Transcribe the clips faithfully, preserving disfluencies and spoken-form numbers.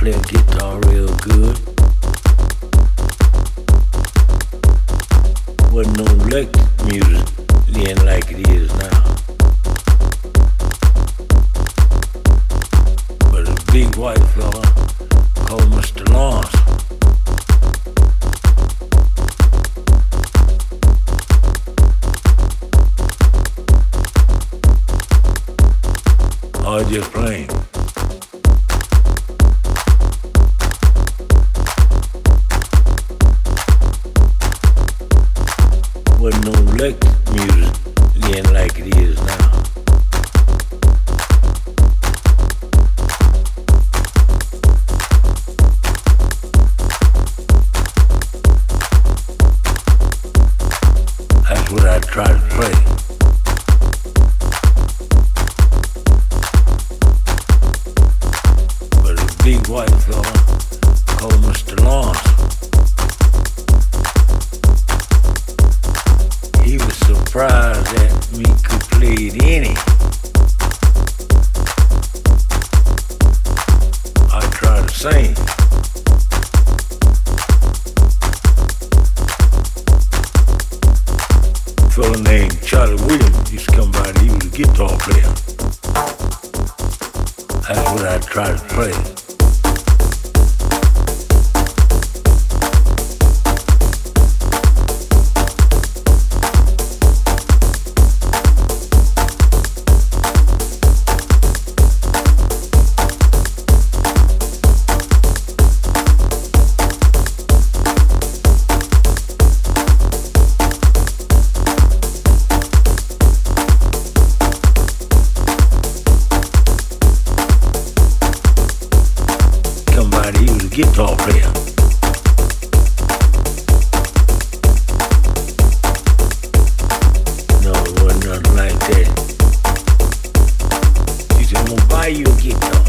play a guitar real good. Wasn't no electric music then like it is now. But a big white fella called Mister Lawrence. I was just playing. Wasn't no electric music then like it is now. That's what I try to play. Big white fella called Mister Lawrence. He was surprised that me could play it any. I tried to sing. A fella named Charlie Williams used to come by, he was a guitar player. That's what I tried to play. Guitar player. No, it wasn't nothing like that. She said, I'm gonna buy you a guitar.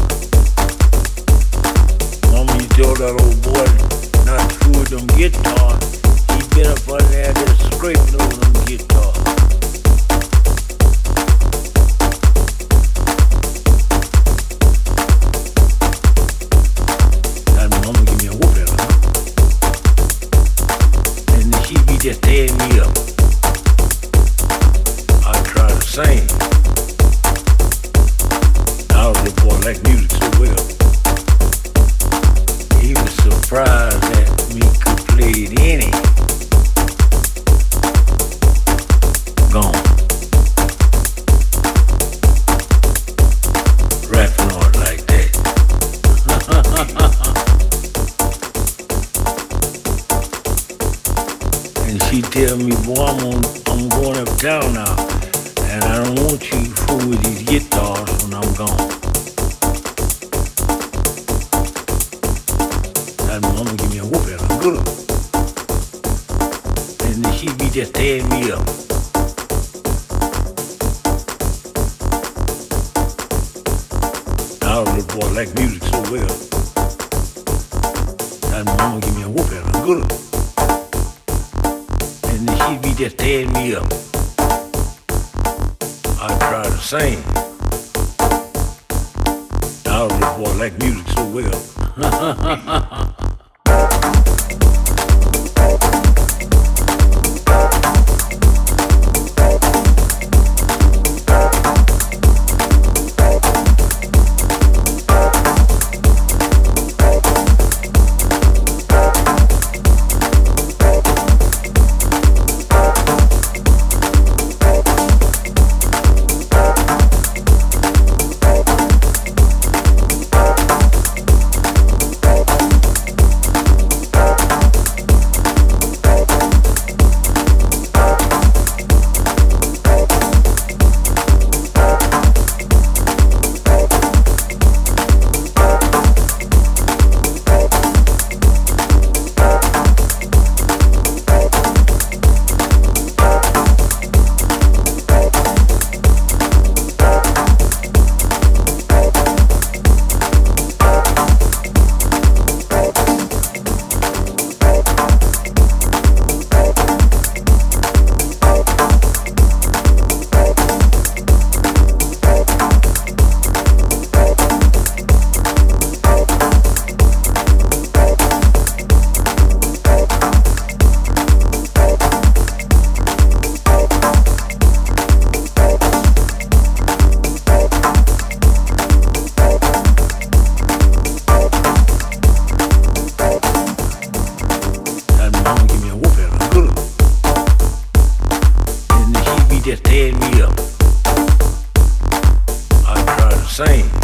Mama, you told that old boy not to fool with them guitars. He been up on there just scraping over them guitars. Just tearing me up. I try to sing. Now the boy liked music so well. He was surprised that me could play it any. Gone. Rapping on it like that. And she tell me, boy, I'm, on, I'm going uptown now, and I don't want you to fool with these guitars when I'm gone. And mama give me a whooping, I'm good. And then she be just tearing me up. Now the boy like music so well. And mama give me a whooping, I'm good. And then she be just tearing me up. I try to sing. Now the boy like music so well. me.